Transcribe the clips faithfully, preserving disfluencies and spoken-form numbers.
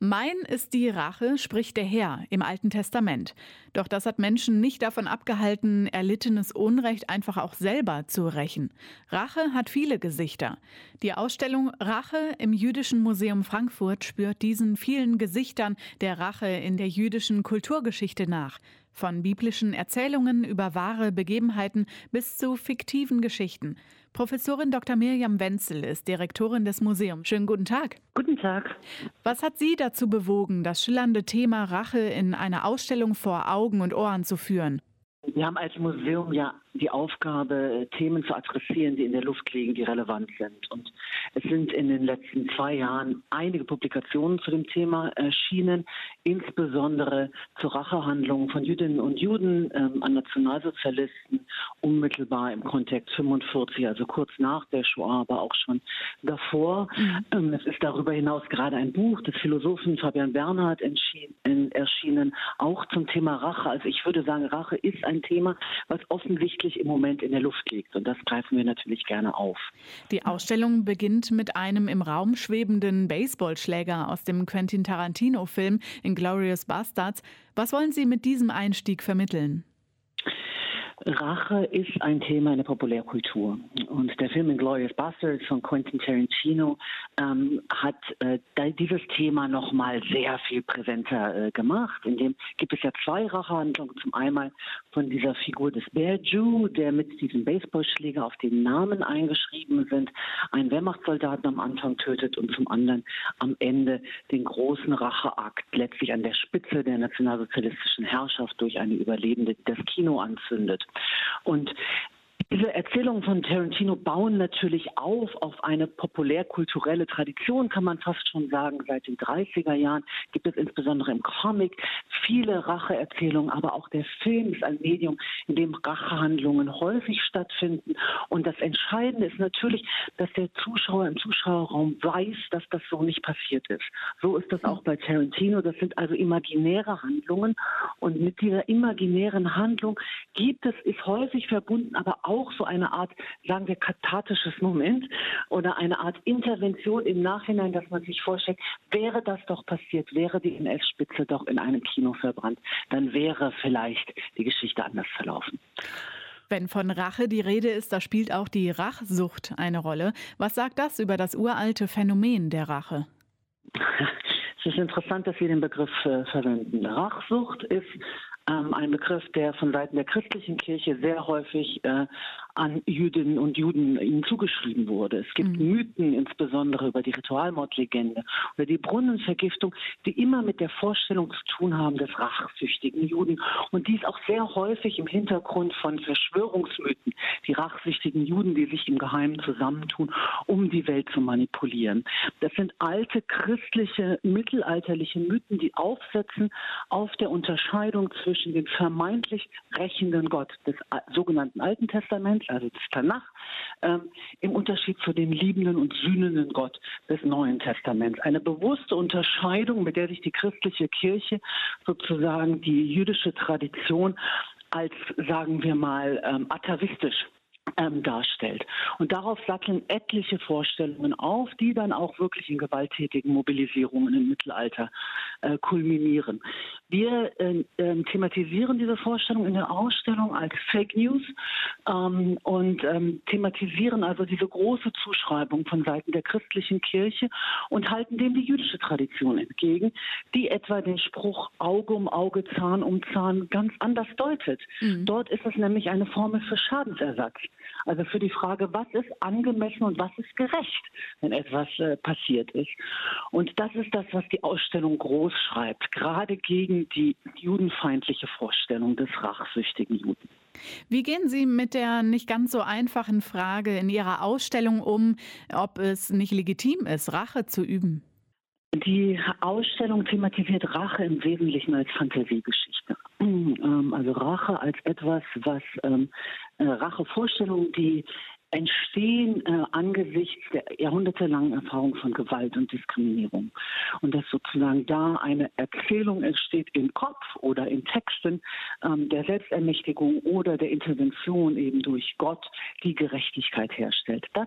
Mein ist die Rache, spricht der Herr im Alten Testament. Doch das hat Menschen nicht davon abgehalten, erlittenes Unrecht einfach auch selber zu rächen. Rache hat viele Gesichter. Die Ausstellung Rache im Jüdischen Museum Frankfurt spürt diesen vielen Gesichtern der Rache in der jüdischen Kulturgeschichte nach. Von biblischen Erzählungen über wahre Begebenheiten bis zu fiktiven Geschichten. Professorin Doktor Mirjam Wenzel ist Direktorin des Museums. Schönen guten Tag. Guten Tag. Was hat Sie dazu bewogen, das schillernde Thema Rache in einer Ausstellung vor Augen und Ohren zu führen? Wir haben als Museum ja die Aufgabe, Themen zu adressieren, die in der Luft liegen, die relevant sind. Und es sind in den letzten zwei Jahren einige Publikationen zu dem Thema erschienen, insbesondere zu Rachehandlungen von Jüdinnen und Juden ähm, an Nationalsozialisten, unmittelbar im Kontext fünfundvierzig, also kurz nach der Shoah, aber auch schon davor. Mhm. Ähm, es ist darüber hinaus gerade ein Buch des Philosophen Fabian Bernhard erschienen, auch zum Thema Rache. Also ich würde sagen, Rache ist ein Thema, was offensichtlich im Moment in der Luft liegt. Und das greifen wir natürlich gerne auf. Die Ausstellung beginnt mit einem im Raum schwebenden Baseballschläger aus dem Quentin Tarantino-Film Inglourious Basterds. Was wollen Sie mit diesem Einstieg vermitteln? Rache ist ein Thema in der Populärkultur. Und der Film Inglourious Basterds von Quentin Tarantino ähm, hat äh, dieses Thema noch mal sehr viel präsenter äh, gemacht. In dem gibt es ja zwei Rachehandlungen. Zum einen von dieser Figur des Bear Jew, der mit diesem Baseballschläger auf den Namen eingeschrieben sind, einen Wehrmachtssoldaten am Anfang tötet und zum anderen am Ende den großen Racheakt letztlich an der Spitze der nationalsozialistischen Herrschaft durch eine Überlebende, die das Kino anzündet. Und diese Erzählungen von Tarantino bauen natürlich auf auf eine populärkulturelle Tradition, kann man fast schon sagen. Seit den dreißiger Jahren gibt es insbesondere im Comic viele Racheerzählungen, aber auch der Film ist ein Medium, in dem Rachehandlungen häufig stattfinden. Und das Entscheidende ist natürlich, dass der Zuschauer im Zuschauerraum weiß, dass das so nicht passiert ist. So ist das auch bei Tarantino. Das sind also imaginäre Handlungen. Und mit dieser imaginären Handlung gibt es, ist häufig verbunden, aber auch so eine Art, sagen wir, kathartisches Moment oder eine Art Intervention im Nachhinein, dass man sich vorstellt, wäre das doch passiert, wäre die N S-Spitze doch in einem Kino verbrannt, dann wäre vielleicht die Geschichte anders verlaufen. Wenn von Rache die Rede ist, da spielt auch die Rachsucht eine Rolle. Was sagt das über das uralte Phänomen der Rache? Es ist interessant, dass Sie den Begriff äh, verwenden. Rachsucht ist ähm, ein Begriff, der von Seiten der christlichen Kirche sehr häufig äh, an Jüdinnen und Juden ihnen zugeschrieben wurde. Es gibt mhm. Mythen, insbesondere über die Ritualmordlegende oder die Brunnenvergiftung, die immer mit der Vorstellung zu tun haben des rachsüchtigen Juden. Und dies auch sehr häufig im Hintergrund von Verschwörungsmythen, die rachsüchtigen Juden, die sich im Geheimen zusammentun, um die Welt zu manipulieren. Das sind alte christliche, mittelalterliche Mythen, die aufsetzen auf der Unterscheidung zwischen dem vermeintlich rächenden Gott des sogenannten Alten Testaments, also des Tanach, ähm, im Unterschied zu dem liebenden und sühnenden Gott des Neuen Testaments. Eine bewusste Unterscheidung, mit der sich die christliche Kirche sozusagen die jüdische Tradition als, sagen wir mal, ähm, atavistisch Ähm, darstellt. Und darauf satteln etliche Vorstellungen auf, die dann auch wirklich in gewalttätigen Mobilisierungen im Mittelalter äh, kulminieren. Wir äh, äh, thematisieren diese Vorstellung in der Ausstellung als Fake News ähm, und ähm, thematisieren also diese große Zuschreibung von Seiten der christlichen Kirche und halten dem die jüdische Tradition entgegen, die etwa den Spruch Auge um Auge, Zahn um Zahn ganz anders deutet. Mhm. Dort ist es nämlich eine Formel für Schadensersatz. Also für die Frage, was ist angemessen und was ist gerecht, wenn etwas äh, passiert ist. Und das ist das, was die Ausstellung groß schreibt, gerade gegen die judenfeindliche Vorstellung des rachsüchtigen Juden. Wie gehen Sie mit der nicht ganz so einfachen Frage in Ihrer Ausstellung um, ob es nicht legitim ist, Rache zu üben? Die Ausstellung thematisiert Rache im Wesentlichen als Fantasiegeschichte. Also Rache als etwas, was ähm, Rachevorstellungen, die entstehen äh, angesichts der jahrhundertelangen Erfahrung von Gewalt und Diskriminierung. Und dass sozusagen da eine Erzählung entsteht im Kopf oder in Texten ähm, der Selbstermächtigung oder der Intervention eben durch Gott, die Gerechtigkeit herstellt. Das ist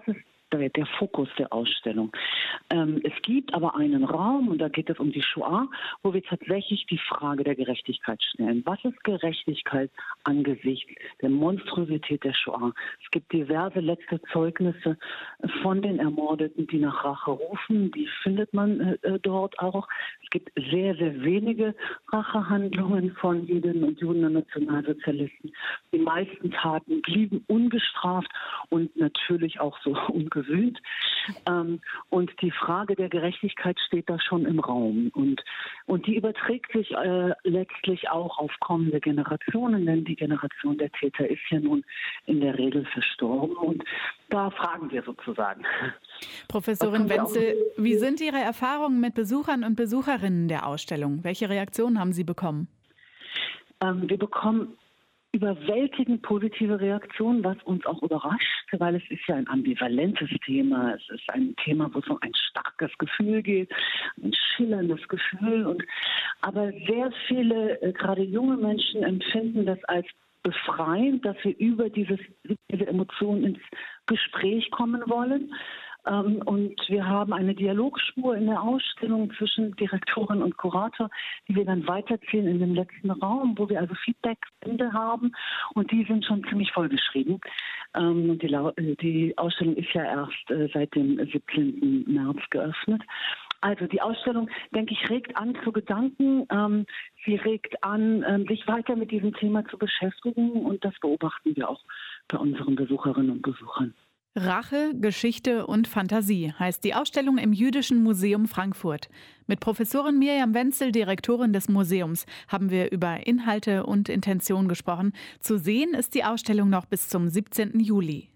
der, der Fokus der Ausstellung. Ähm, es gibt aber einen Raum, und da geht es um die Shoah, wo wir tatsächlich die Frage der Gerechtigkeit stellen. Was ist Gerechtigkeit angesichts der Monstrosität der Shoah? Es gibt diverse letzte Zeugnisse von den Ermordeten, die nach Rache rufen. Die findet man äh, dort auch. Es gibt sehr, sehr wenige Rachehandlungen von Jüdinnen und Juden und Nationalsozialisten. Die meisten Taten blieben ungestraft und natürlich auch so ungesühnt. Ähm, und die Frage der Gerechtigkeit steht da schon im Raum. Und, und die überträgt sich äh, letztlich auch auf kommende Generationen, denn die Generation der Täter ist ja nun in der Regel verstorben. Und da fragen wir sozusagen. Professorin Wenzel, wie sind Ihre Erfahrungen mit Besuchern und Besucherinnen der Ausstellung? Welche Reaktionen haben Sie bekommen? Ähm, wir bekommen überwältigend positive Reaktionen, was uns auch überrascht, weil es ist ja ein ambivalentes Thema. Es ist ein Thema, wo es um ein starkes Gefühl geht, ein schillerndes Gefühl. Und, aber sehr viele, äh, gerade junge Menschen, empfinden das als befreiend, dass wir über dieses, diese Emotionen ins Gespräch kommen wollen. Ähm, und wir haben eine Dialogspur in der Ausstellung zwischen Direktorin und Kurator, die wir dann weiterziehen in dem letzten Raum, wo wir also Feedback-Bände haben. Und die sind schon ziemlich vollgeschrieben. Ähm, und die, die Ausstellung ist ja erst äh, seit dem siebzehnten März geöffnet. Also die Ausstellung, denke ich, regt an zu Gedanken. Ähm, sie regt an, ähm, sich weiter mit diesem Thema zu beschäftigen. Und das beobachten wir auch bei unseren Besucherinnen und Besuchern. Rache, Geschichte und Fantasie heißt die Ausstellung im Jüdischen Museum Frankfurt. Mit Professorin Mirjam Wenzel, Direktorin des Museums, haben wir über Inhalte und Intention gesprochen. Zu sehen ist die Ausstellung noch bis zum siebzehnten Juli.